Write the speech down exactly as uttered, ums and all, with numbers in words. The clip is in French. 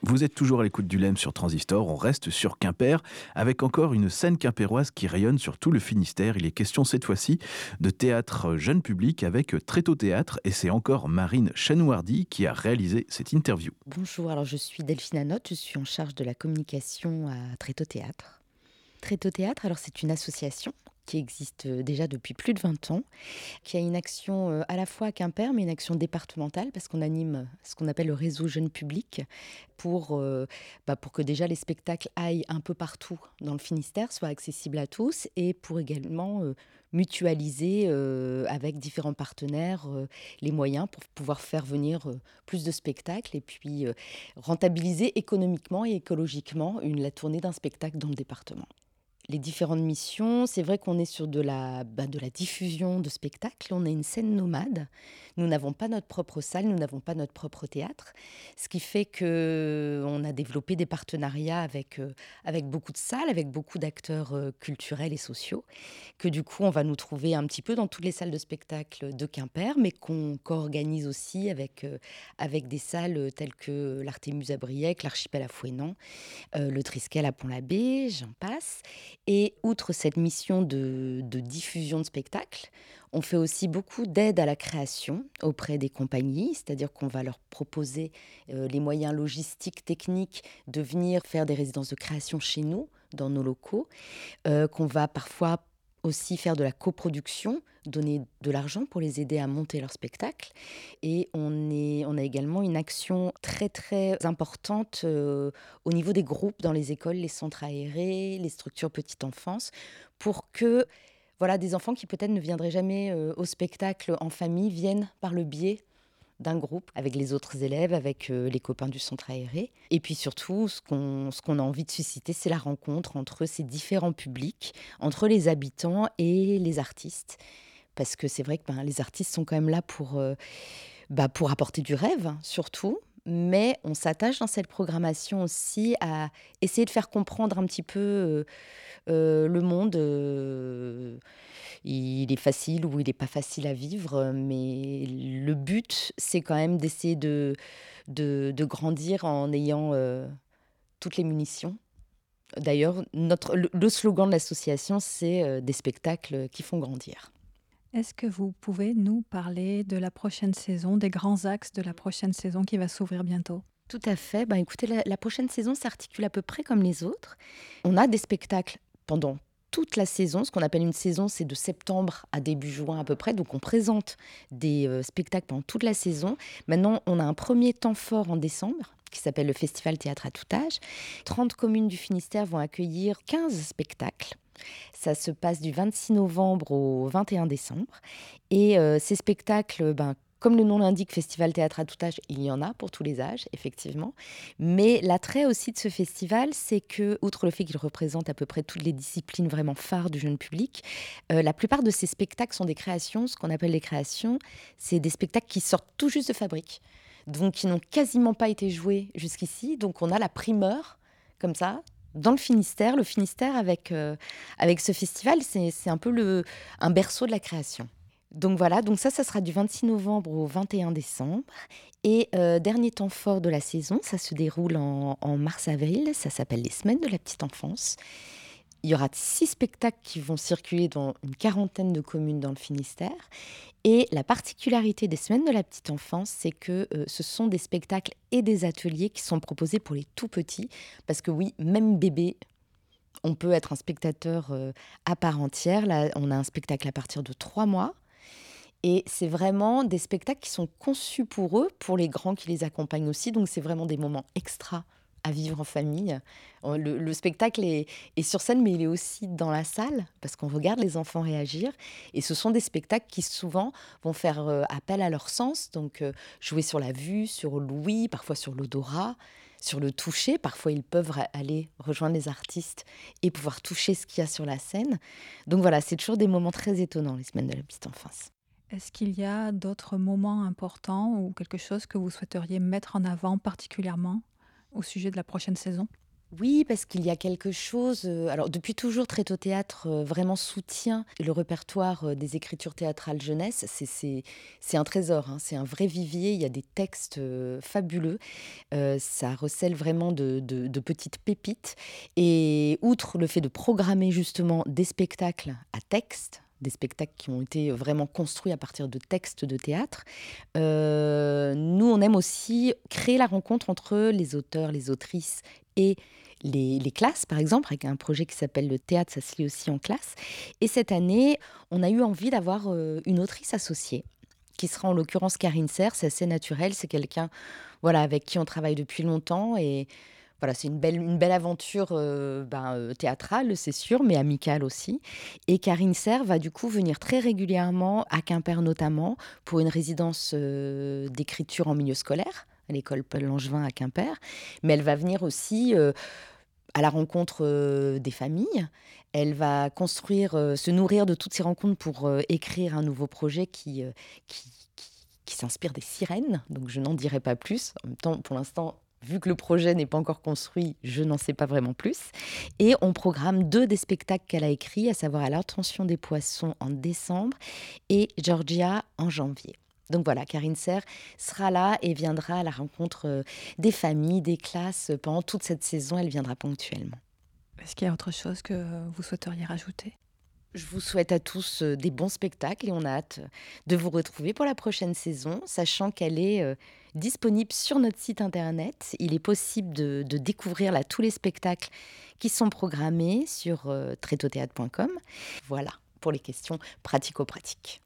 Vous êtes toujours à l'écoute du L E M sur Transistor, on reste sur Quimper, avec encore une scène quimpéroise qui rayonne sur tout le Finistère. Il est question cette fois-ci de théâtre jeune public avec Tréteau Théâtre, et c'est encore Marine Chanouardi qui a réalisé cette interview. Bonjour, alors je suis Delphine Anotte, je suis en charge de la communication à Tréteau Théâtre. Tréteau Théâtre, alors c'est une association qui existe euh, déjà depuis plus de vingt ans, qui a une action euh, à la fois à Quimper, mais une action départementale, parce qu'on anime ce qu'on appelle le réseau jeune public, pour, euh, bah, pour que déjà les spectacles aillent un peu partout dans le Finistère, soient accessibles à tous, et pour également euh, mutualiser euh, avec différents partenaires euh, les moyens pour pouvoir faire venir euh, plus de spectacles et puis euh, rentabiliser économiquement et écologiquement une, la tournée d'un spectacle dans le département. Les différentes missions, c'est vrai qu'on est sur de la, bah, de la diffusion de spectacles. On est une scène nomade. Nous n'avons pas notre propre salle, nous n'avons pas notre propre théâtre. Ce qui fait qu'on a développé des partenariats avec, euh, avec beaucoup de salles, avec beaucoup d'acteurs euh, culturels et sociaux, que du coup, on va nous trouver un petit peu dans toutes les salles de spectacle de Quimper, mais qu'on co-organise aussi avec, euh, avec des salles telles que l'Artémus à Briec, l'Archipel à Fouesnant, euh, le Triskel à Pont-l'Abbé, j'en passe. Et outre cette mission de, de diffusion de spectacles, on fait aussi beaucoup d'aide à la création auprès des compagnies, c'est-à-dire qu'on va leur proposer euh, les moyens logistiques, techniques de venir faire des résidences de création chez nous, dans nos locaux, euh, qu'on va parfois aussi faire de la coproduction, donner de l'argent pour les aider à monter leur spectacle. Et on, est, on a également une action très très importante euh, au niveau des groupes dans les écoles, les centres aérés, les structures petite enfance, pour que voilà, des enfants qui peut-être ne viendraient jamais euh, au spectacle en famille viennent par le biais d'un groupe avec les autres élèves, avec euh, les copains du centre aéré. Et puis surtout, ce qu'on, ce qu'on a envie de susciter, c'est la rencontre entre ces différents publics, entre les habitants et les artistes. Parce que c'est vrai que ben, les artistes sont quand même là pour, euh, bah, pour apporter du rêve, hein, surtout. Mais on s'attache dans cette programmation aussi à essayer de faire comprendre un petit peu euh, euh, le monde. euh, il est facile ou il n'est pas facile à vivre, mais le but, c'est quand même d'essayer de, de, de grandir en ayant euh, toutes les munitions. D'ailleurs, notre, le, le slogan de l'association, c'est euh, des spectacles qui font grandir. Est-ce que vous pouvez nous parler de la prochaine saison, des grands axes de la prochaine saison qui va s'ouvrir bientôt? Tout à fait. Ben, écoutez, la, la prochaine saison s'articule à peu près comme les autres. On a des spectacles pendant toute la saison. Ce qu'on appelle une saison, c'est de septembre à début juin à peu près. Donc on présente des euh, spectacles pendant toute la saison. Maintenant, on a un premier temps fort en décembre qui s'appelle le Festival Théâtre à tout âge. trente communes du Finistère vont accueillir quinze spectacles. Ça se passe du vingt-six novembre au vingt et un décembre. Et euh, ces spectacles, ben, comme le nom l'indique, Festival Théâtre à tout âge, il y en a pour tous les âges, effectivement. Mais l'attrait aussi de ce festival, c'est que, outre le fait qu'il représente à peu près toutes les disciplines vraiment phares du jeune public, euh, la plupart de ces spectacles sont des créations. Ce qu'on appelle les créations, c'est des spectacles qui sortent tout juste de fabrique, donc qui n'ont quasiment pas été joués jusqu'ici. Donc on a la primeur, comme ça, dans le Finistère. Le Finistère, avec, euh, avec ce festival, c'est, c'est un peu le, un berceau de la création. Donc voilà, donc ça, ça sera du vingt-six novembre au vingt et un décembre. Et euh, dernier temps fort de la saison, ça se déroule en, en mars-avril, ça s'appelle les Semaines de la petite enfance. Il y aura six spectacles qui vont circuler dans une quarantaine de communes dans le Finistère. Et la particularité des Semaines de la petite enfance, c'est que euh, ce sont des spectacles et des ateliers qui sont proposés pour les tout petits. Parce que oui, même bébé, on peut être un spectateur euh, à part entière. Là, on a un spectacle à partir de trois mois. Et c'est vraiment des spectacles qui sont conçus pour eux, pour les grands qui les accompagnent aussi. Donc c'est vraiment des moments extra à vivre en famille. Euh, Le, le spectacle est, est sur scène, mais il est aussi dans la salle, parce qu'on regarde les enfants réagir. Et ce sont des spectacles qui souvent vont faire euh, appel à leur sens, donc euh, jouer sur la vue, sur l'ouïe, parfois sur l'odorat, sur le toucher. Parfois, ils peuvent ra- aller rejoindre les artistes et pouvoir toucher ce qu'il y a sur la scène. Donc voilà, c'est toujours des moments très étonnants, les Semaines de la petite enfance. Est-ce qu'il y a d'autres moments importants ou quelque chose que vous souhaiteriez mettre en avant particulièrement au sujet de la prochaine saison? Oui, parce qu'il y a quelque chose, heu, alors depuis toujours Tréteau Théâtre, heu, vraiment soutient le répertoire, heu, des écritures théâtrales jeunesse. C'est c'est c'est un trésor, hein, c'est un vrai vivier. Il y a des textes, heu, fabuleux. Heu, ça recèle vraiment de de de petites pépites et outre le fait de programmer justement des spectacles à texte, des spectacles qui ont été vraiment construits à partir de textes de théâtre, heu, nous on aime aussi créer la rencontre entre les auteurs, les autrices et les les classes, par exemple, avec un projet qui s'appelle le théâtre, ça se lit aussi en classe. Et cette année, on a eu envie d'avoir, heu, une autrice associée, qui sera en l'occurrence Karine Serre. C'est assez naturel, c'est quelqu'un, voilà, avec qui on travaille depuis longtemps et voilà, c'est une belle une belle aventure, heu, ben, heu, théâtrale, c'est sûr, mais amicale aussi. Et Karine Serre va du coup venir très régulièrement à Quimper notamment pour une résidence, heu, d'écriture en milieu scolaire, à l'école Paul Langevin à Quimper. Mais elle va venir aussi, heu, à la rencontre, heu, des familles. Elle va construire, heu, se nourrir de toutes ces rencontres pour, heu, écrire un nouveau projet qui, heu, qui qui qui s'inspire des sirènes, donc je n'en dirai pas plus. En même temps, pour l'instant, vu que le projet n'est pas encore construit, je n'en sais pas vraiment plus. Et on programme deux des spectacles qu'elle a écrits, à savoir À l'attention des poissons en décembre et Georgia en janvier. Donc voilà, Karine Serre sera là et viendra à la rencontre, heu, des familles, des classes, pendant toute cette saison, elle viendra ponctuellement. Est-ce qu'il y a autre chose que vous souhaiteriez rajouter? Je vous souhaite à tous, heu, des bons spectacles et on a hâte, heu, de vous retrouver pour la prochaine saison, sachant qu'elle est, heu, disponible sur notre site internet. Il est possible de de découvrir là tous les spectacles qui sont programmés sur, heu, tréteau théâtre point com. Voilà, pour les questions pratico-pratiques.